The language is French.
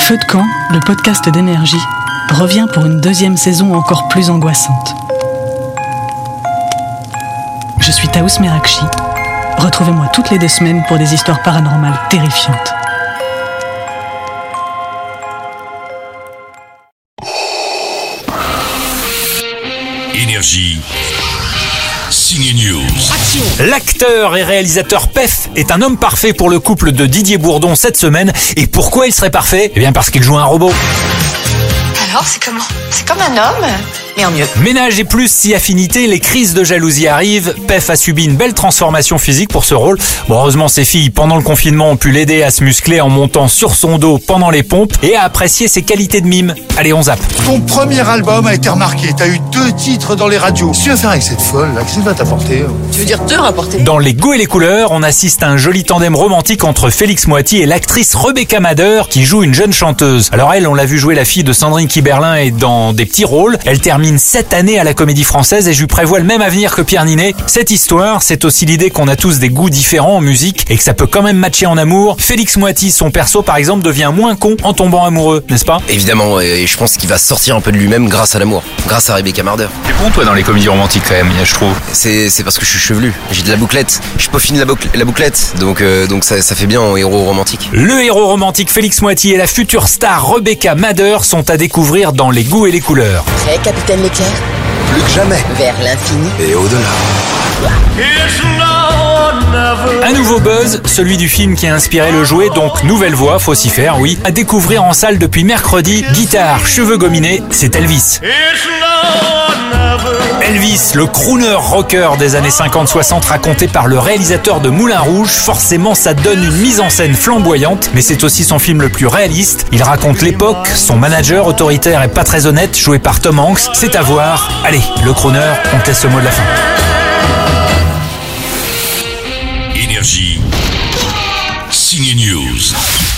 Feu de camp, le podcast d'Énergie, revient pour une deuxième saison encore plus angoissante. Je suis Taous Merakchi. Retrouvez-moi toutes les 2 semaines pour des histoires paranormales terrifiantes. Énergie. Signe News. Action. L'acteur et réalisateur Pef est un homme parfait pour le couple de Didier Bourdon cette semaine. Et pourquoi il serait parfait ? Eh bien parce qu'il joue un robot. Alors, c'est comment ? C'est comme un homme, mais en mieux. Ménage et plus si affinité, les crises de jalousie arrivent. Pef a subi une belle transformation physique pour ce rôle. Bon, heureusement, ses filles, pendant le confinement, ont pu l'aider à se muscler en montant sur son dos pendant les pompes et à apprécier ses qualités de mime. Allez, on zappe. Ton premier album a été remarqué. T'as eu 2 titres dans les radios. Qu'est-ce que tu vas faire avec cette folle là ? Qu'est-ce que ça va t'apporter ? Tu veux dire te rapporter ? Dans Les Goûts et les couleurs, on assiste à un joli tandem romantique entre Félix Moiti et l'actrice Rebecca Mader qui joue une jeune chanteuse. Alors elle, on l'a vu jouer la fille de Sandrine Kiberlin et dans des petits rôles. Elle termine 7 années à la Comédie Française et je lui prévois le même avenir que Pierre Ninet. Cette histoire, c'est aussi l'idée qu'on a tous des goûts différents en musique et que ça peut quand même matcher en amour. Félix Moiti, son perso par exemple, devient moins con en tombant amoureux, n'est-ce pas ? Évidemment, et je pense qu'il va sortir un peu de lui-même grâce à l'amour, grâce à Rebecca Mader. T'es bon toi dans les comédies romantiques quand même, je trouve. C'est parce que je suis chevelu, j'ai de la bouclette, je peaufine la bouclette, donc ça fait bien en héros romantique. Le héros romantique Félix Moiti et la future star Rebecca Mader sont à découvrir dans Les Goûts et les couleurs. Prêt, capitaine Leclerc ? Plus que jamais. Vers l'infini Et au-delà. Un nouveau buzz, celui du film qui a inspiré le jouet, donc nouvelle voix, faut s'y faire, oui. À découvrir en salle depuis mercredi, guitare, cheveux gominés, c'est Elvis. Elvis, le crooner rocker des années 50-60 raconté par le réalisateur de Moulin Rouge, forcément ça donne une mise en scène flamboyante, mais c'est aussi son film le plus réaliste. Il raconte l'époque, son manager autoritaire et pas très honnête, joué par Tom Hanks, c'est à voir. Allez, le crooner, on te laisse le mot de la fin. Énergie. Signe News.